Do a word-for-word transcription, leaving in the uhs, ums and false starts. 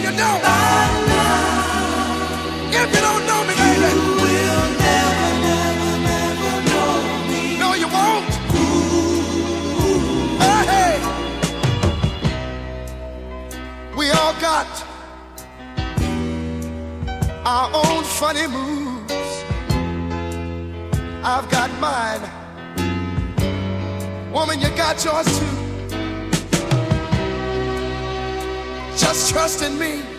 you don't. If you don't know me, baby, you will never, never, never know me. No, you won't. Hey, hey. We all got our own funny moves. I've got mine. Woman, you got yours too. Just trust in me.